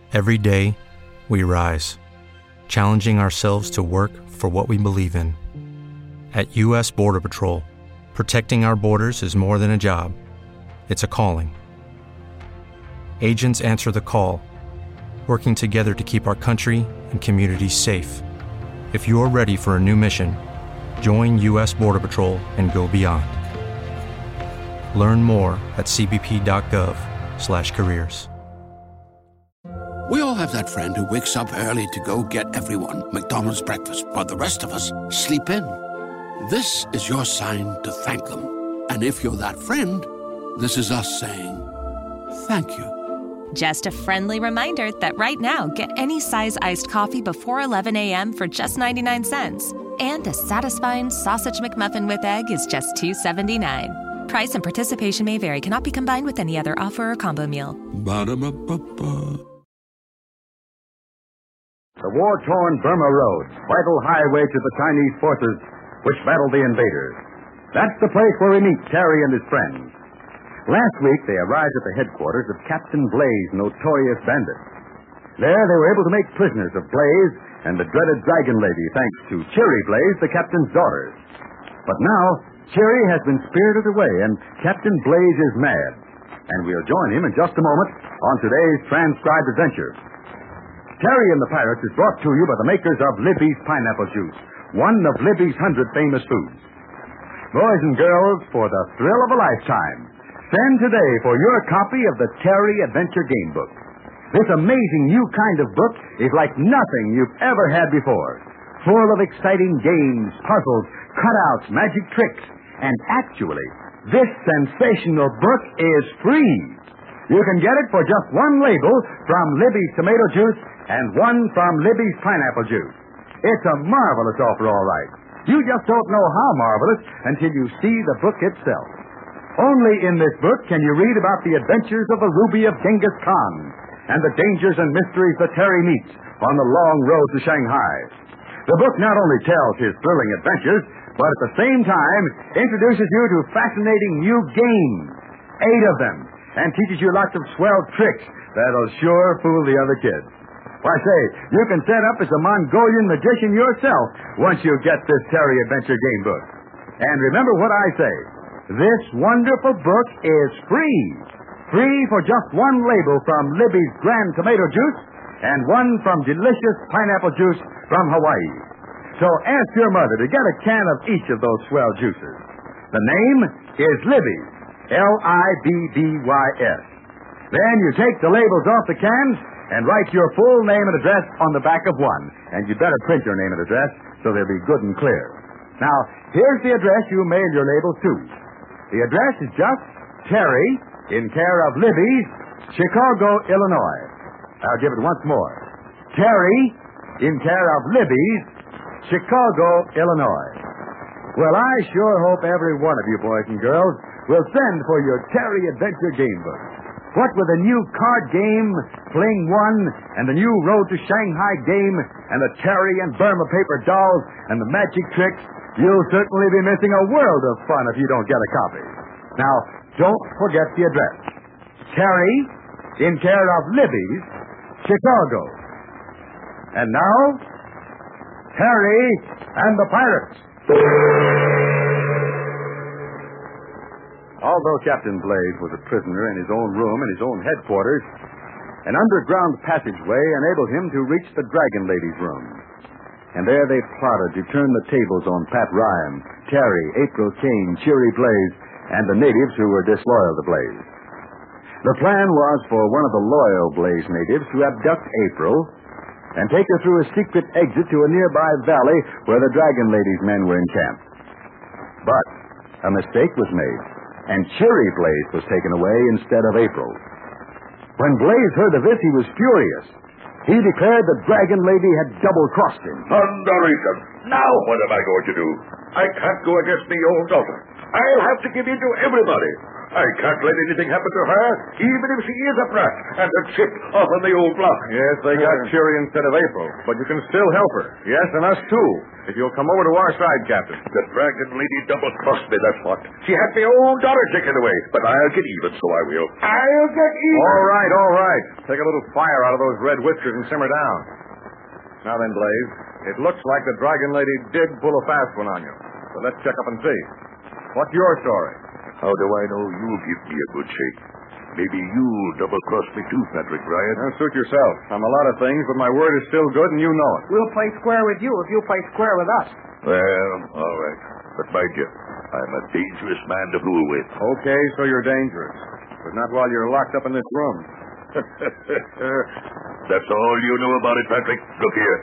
Every day, we rise, challenging ourselves to work for what we believe in. At U.S. Border Patrol, protecting our borders is more than a job. It's a calling. Agents answer the call, working together to keep our country and communities safe. If you're ready for a new mission, join U.S. Border Patrol and go beyond. Learn more at cbp.gov/careers. We all have that friend who wakes up early to go get everyone McDonald's breakfast, while the rest of us sleep in. This is your sign to thank them. And if you're that friend, this is us saying thank you. Just a friendly reminder that right now, get any size iced coffee before 11 a.m. for just 99 cents. And a satisfying sausage McMuffin with egg is just $2.79. Price and participation may vary. Cannot be combined with any other offer or combo meal. Ba-da-ba-ba-ba. The war-torn Burma Road, vital highway to the Chinese forces which battled the invaders. That's the place where we meet Terry and his friends. Last week, they arrived at the headquarters of Captain Blaze, notorious bandit. There, they were able to make prisoners of Blaze and the dreaded Dragon Lady, thanks to Cherry Blaze, the captain's daughter. But now, Cherry has been spirited away, and Captain Blaze is mad. And we'll join him in just a moment on today's transcribed adventure. Terry and the Pirates is brought to you by the makers of Libby's Pineapple Juice, one of Libby's 100 famous foods. Boys and girls, for the thrill of a lifetime, send today for your copy of the Terry Adventure Game Book. This amazing new kind of book is like nothing you've ever had before. Full of exciting games, puzzles, cutouts, magic tricks, and actually, this sensational book is free. You can get it for just one label from Libby's Tomato Juice and one from Libby's Pineapple Juice. It's a marvelous offer, all right. You just don't know how marvelous until you see the book itself. Only in this book can you read about the adventures of the Ruby of Genghis Khan and the dangers and mysteries that Terry meets on the long road to Shanghai. The book not only tells his thrilling adventures, but at the same time introduces you to fascinating new games, 8 of them, and teaches you lots of swell tricks that'll sure fool the other kids. Why, say, you can set up as a Mongolian magician yourself once you get this Terry Adventure Game Book. And remember what I say. This wonderful book is free. Free for just one label from Libby's Grand Tomato Juice and one from delicious pineapple juice from Hawaii. So ask your mother to get a can of each of those swell juices. The name is Libby, L-I-B-B-Y-S. Then you take the labels off the cans and write your full name and address on the back of one. And you'd better print your name and address so they'll be good and clear. Now, here's the address you mail your labels to. The address is just Terry, in care of Libby's, Chicago, Illinois. I'll give it once more. Terry, in care of Libby's, Chicago, Illinois. Well, I sure hope every one of you boys and girls will send for your Terry Adventure Game Book. What with the new card game, Fling 1, and the new Road to Shanghai game, and the Terry and Burma paper dolls, and the magic tricks, you'll certainly be missing a world of fun if you don't get a copy. Now, don't forget the address. Terry, in care of Libby's, Chicago. And now, Terry and the Pirates. Although Captain Blaze was a prisoner in his own room in his own headquarters, an underground passageway enabled him to reach the Dragon Lady's room. And there they plotted to turn the tables on Pat Ryan, Terry, April Kane, Cherry Blaze, and the natives who were disloyal to Blaze. The plan was for one of the loyal Blaze natives to abduct April and take her through a secret exit to a nearby valley where the Dragon Lady's men were encamped. But a mistake was made, and Cherry Blaze was taken away instead of April. When Blaze heard of this, he was furious. He declared the Dragon Lady had double-crossed him. Thunderation! Now what am I going to do? I can't go against my own daughter. I'll have to give in to everybody. I can't let anything happen to her, even if she is a brat and a chip off on the old block. Yes, they got Cherry instead of April, but you can still help her. Yes, and us too, if you'll come over to our side, Captain. The Dragon Lady double-crossed me, that's what. She had my own daughter taken away, but I'll get even, so I will. I'll get even. All right. Take a little fire out of those red whiskers and simmer down. Now then, Blaze, it looks like the Dragon Lady did pull a fast one on you. So let's check up and see. What's your story? How do I know you'll give me a good shake? Maybe you'll double-cross me too, Patrick Ryan. Now, suit yourself. I'm a lot of things, but my word is still good, and you know it. We'll play square with you if you play square with us. Well, all right. But mind you, I'm a dangerous man to fool with. Okay, so you're dangerous. But not while you're locked up in this room. That's all you know about it, Patrick. Look here.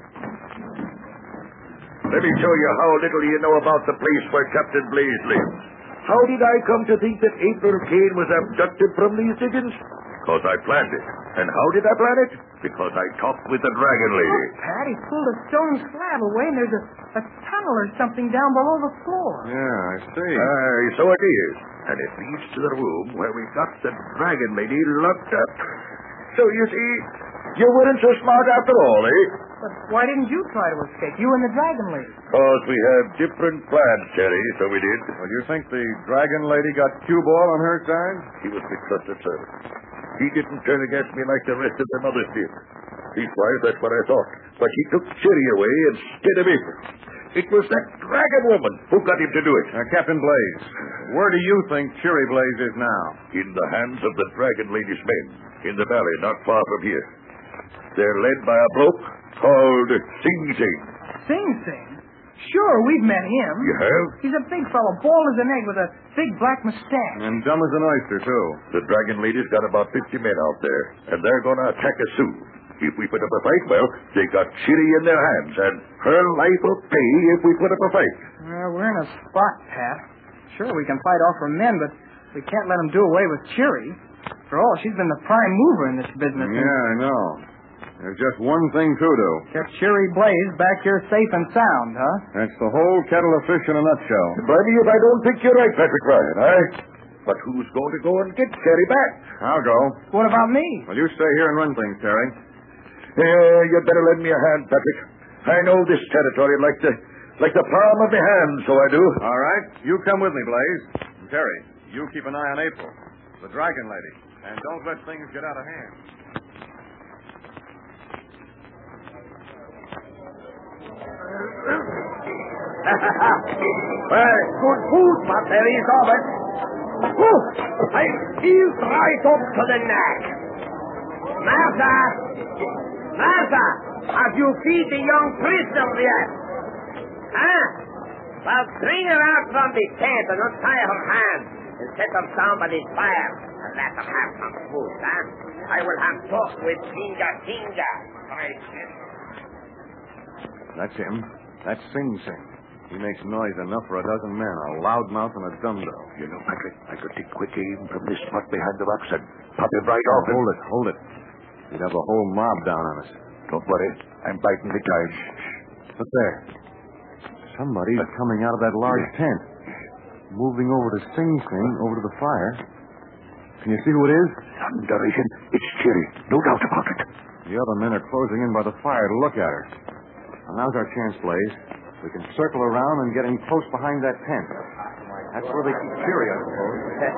Let me show you how little you know about the place where Captain Blaze lives. How did I come to think that April Kane was abducted from these diggings? Because I planned it. And how did I plan it? Because I talked with the Dragon Lady. Pat, he pulled a stone slab away, and there's a tunnel or something down below the floor. Yeah, I see. So it is. And it leads to the room where we got the Dragon Lady locked up. So you see, you weren't so smart after all, eh? But why didn't you try to escape, you and the Dragon Lady? Because we had different plans, Cherry, so we did. Well, you think the Dragon Lady got cue ball on her side? He was the trusted servant. He didn't turn against me like the rest of them others did. Leastwise, that's what I thought. But he took Cherry away instead of April. It was that dragon woman who got him to do it. Captain Blaze, where do you think Cherry Blaze is now? In the hands of the Dragon Lady's men, in the valley not far from here. They're led by a bloke called Sing Sing. Sing Sing? Sure, we've met him. You have? He's a big fellow, bald as an egg with a big black mustache. And dumb as an oyster, too. The Dragon Lady's got about 50 men out there, and they're going to attack us soon. If we put up a fight, well, they got Cherry in their hands, and her life will pay if we put up a fight. Well, we're in a spot, Pat. Sure, we can fight off her men, but we can't let them do away with Cherry. After all, she's been the prime mover in this business. Yeah, I know. There's just one thing to do. Kept Cherry Blaze back here safe and sound, huh? That's the whole kettle of fish in a nutshell. Bloody if I don't think you're right, Patrick Ryan, eh? But who's going to go and get Cherry back? I'll go. What about me? Well, you stay here and run things, Terry. You'd better lend me a hand, Patrick. I know this territory like the palm of my hand, so I do. All right. You come with me, Blaze. And Terry, you keep an eye on April, the Dragon Lady, and don't let things get out of hand. Well, good food, my berries of it. I feel right up to the neck. Martha, have you feed the young prisoner yet? Huh? Well, bring her out from the tent and untie her hands and set them down by the fire and let them have some food, huh? I will have talk with Tinga. That's him. That's Sing Sing. He makes noise enough for a dozen men, a loudmouth and a dum-dum. You know, Patrick, I could take quick aim from this spot behind the rocks and pop him right off. Hold it. We'd have a whole mob down on us. Don't worry. I'm biting the time. Look there. Somebody's coming out of that large tent. Moving over to Sing Sing, over to the fire. Can you see who it is? Thunderation. It's Cherry. No doubt about it. The other men are closing in by the fire to look at her. Well, now's our chance, Blaze. We can circle around and get in close behind that tent. That's where they keep Cherry, I suppose.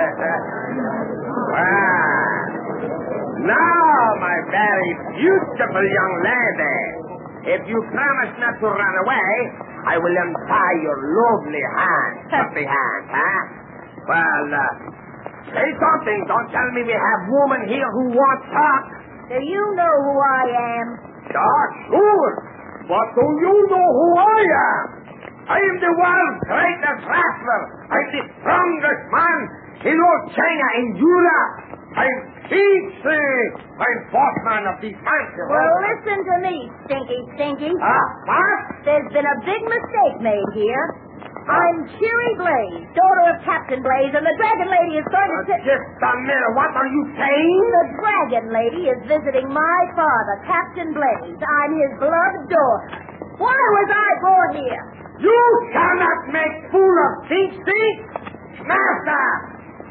Now, my very beautiful young lady, if you promise not to run away, I will untie your lovely hands. Happy hands, huh? Well, say something. Don't tell me we have women here who want talk. Do you know who I am? Sure. But do you know who I am? I am the world's greatest wrestler. I'm the strongest man in all China and Europe. I'm I'm bossman of these mountains. Well, listen to me, Stinky. What? There's been a big mistake made here. I'm Cherry Blaze, daughter of Captain Blaze, and the Dragon Lady is going to... Just a minute. What are you saying? The Dragon Lady is visiting my father, Captain Blaze. I'm his beloved daughter. Why was I born here? You cannot make fool of Stink. Master!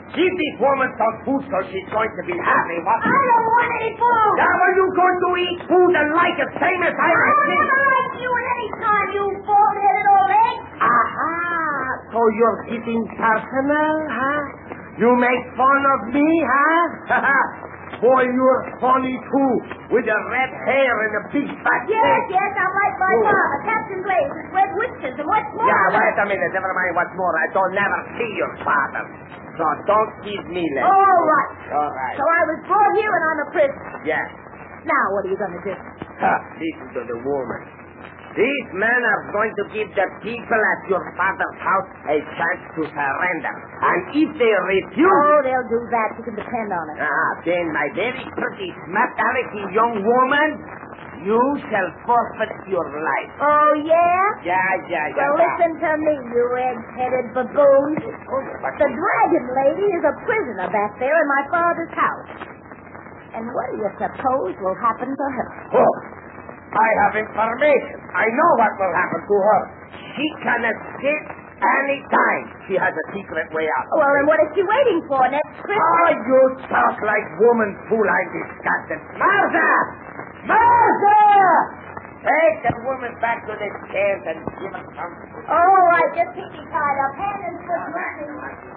Give this woman some food so she's going to be happy. What? I don't want any food. Now are you going to eat food and like it same as I I like never liked you at any time, you bald-headed old egg. Aha! So you're getting personal, huh? You make fun of me, huh? Boy, you're funny, too, with your red hair and a big fat Yes, face. yes, I'm like my father, Captain Blaze, with red whiskers, and what's more... Yeah, wait a minute. Never mind what's more. I don't never see your father. So don't give me less. All right. All right. So I was brought here and I'm a prisoner. Yes. Now what are you going to do? Listen to the woman. These men are going to give the people at your father's house a chance to surrender. And if they refuse... Oh, they'll do that. You can depend on it. Then, my very pretty, smart-alecky young woman, you shall forfeit your life. Oh, yeah? Yeah. Well, listen to me, you egg-headed baboon. The dragon lady is a prisoner back there in my father's house. And what do you suppose will happen to her? Oh, I have information. I know what will happen to her. She can escape any time. She has a secret way out. Well, then what is she waiting for next Christmas? Oh, you talk like woman fool. I'm disgusted. Martha! Martha! Take the woman back to this tent and give her some food. All right, just keep me tied up. Hand and foot missing.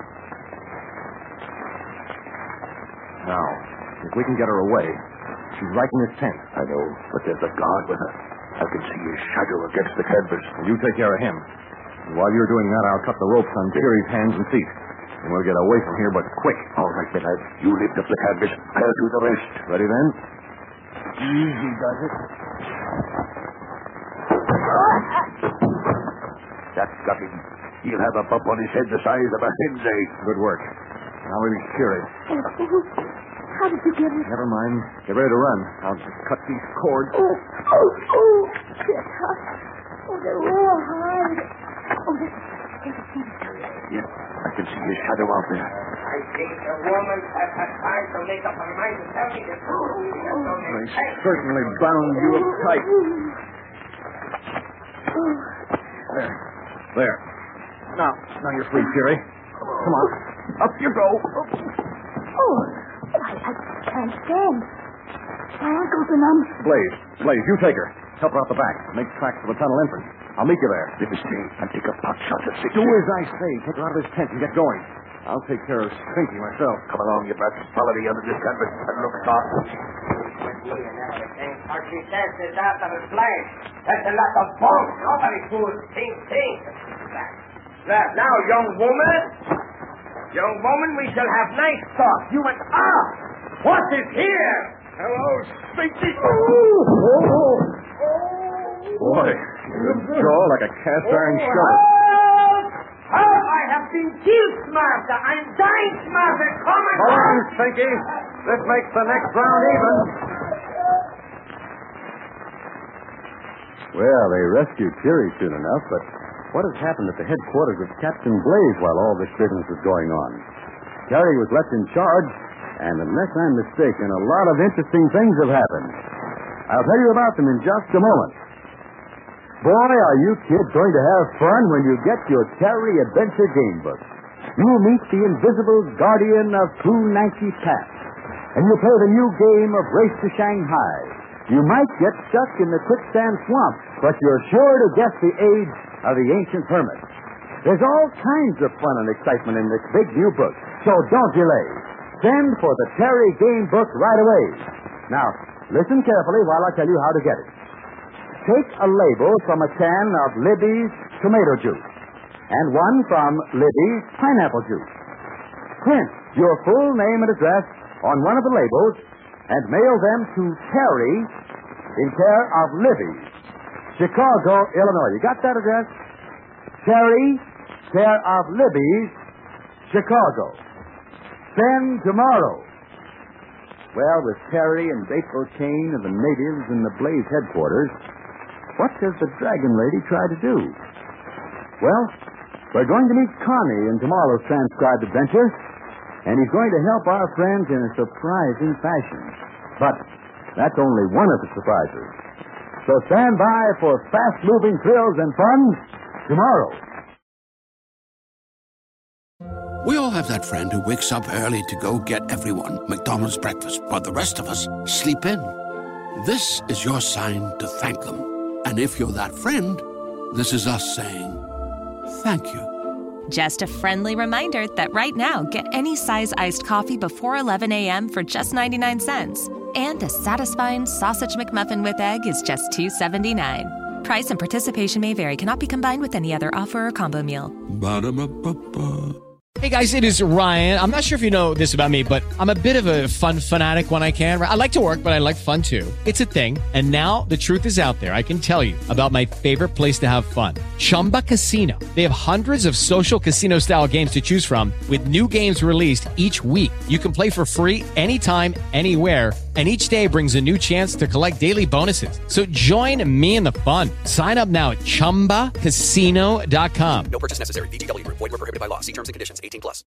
Now, if we can get her away, she's right in this tent. I know, but there's a guard with her. I can see his shadow against the canvas. You take care of him. And while you're doing that, I'll cut the ropes on Jerry's hands and feet. And we'll get away from here, but quick. All right, my lad. You lift up the canvas. I'll do the rest. Ready then? Easy does it. That's got him. He'll have a bump on his head the size of a hen's egg. Good work. Now we secure it. How did you get it? Never mind. Get ready to run. I'll just cut these cords. Oh, they're tough. Oh, they're raw hard. Oh, there's a tent. Yes, I can see his shadow out there. I think the woman has had time to make up her mind to tell me the truth. They certainly bound you up tight. There. Now you're free, Jerry. Come on. Up you go. Oh, I can't stand. My ankles are numb. Blaze, you take her. Help her out the back. Make tracks for the tunnel entrance. I'll meet you there. Let us stay and take a pot shot at 6. Do as I say. Take her out of this tent and get going. I'll take care of Stinky myself. Come along, you brats. Follow me under this canvas and look sharp. What she says is after the flame. That's a lot of bunk. Nobody fools think. Now, young woman, we shall have nice talk. You and what is here? Hello, Stinky. Boy, your jaw like a cast iron shovel. I have been killed, Martha. I'm dying, Martha. Come on, Stinky. This makes the next round even. Well, they rescued Jerry soon enough, but what has happened at the headquarters of Captain Blaze while all this business was going on? Terry was left in charge, and unless I'm mistaken, a lot of interesting things have happened. I'll tell you about them in just a moment. Boy, are you kids going to have fun when you get your Terry Adventure Game Book. You'll meet the invisible guardian of True Nancy Pat, and you'll play the new game of Race to Shanghai. You might get stuck in the quicksand swamp, but you're sure to guess the age of the ancient hermit. There's all kinds of fun and excitement in this big new book, so don't delay. Send for the Terry Game Book right away. Now, listen carefully while I tell you how to get it. Take a label from a can of Libby's tomato juice and one from Libby's pineapple juice. Print your full name and address on one of the labels and mail them to Terry in care of Libby's, Chicago, Illinois. You got that address? Terry, care of Libby's, Chicago. Send tomorrow. Well, with Terry and April Kane and the natives in the Blaze headquarters, what does the Dragon Lady try to do? Well, we're going to meet Connie in tomorrow's transcribed adventure, and he's going to help our friends in a surprising fashion. But that's only one of the surprises. So stand by for fast-moving thrills and fun tomorrow. We all have that friend who wakes up early to go get everyone McDonald's breakfast, while the rest of us sleep in. This is your sign to thank them. And if you're that friend, this is us saying thank you. Just a friendly reminder that right now, get any size iced coffee before 11 a.m. for just 99 cents. And a satisfying sausage McMuffin with egg is just $2.79. Price and participation may vary. Cannot be combined with any other offer or combo meal. Ba-da-ba-ba-ba. Hey guys, it is Ryan. I'm not sure if you know this about me, but I'm a bit of a fun fanatic when I can. I like to work, but I like fun too. It's a thing. And now the truth is out there. I can tell you about my favorite place to have fun. Chumba Casino. They have hundreds of social casino style games to choose from with new games released each week. You can play for free anytime, anywhere. And each day brings a new chance to collect daily bonuses. So join me in the fun. Sign up now at ChumbaCasino.com. No purchase necessary. VGW Group. Void where prohibited by law. See terms and conditions. 18+.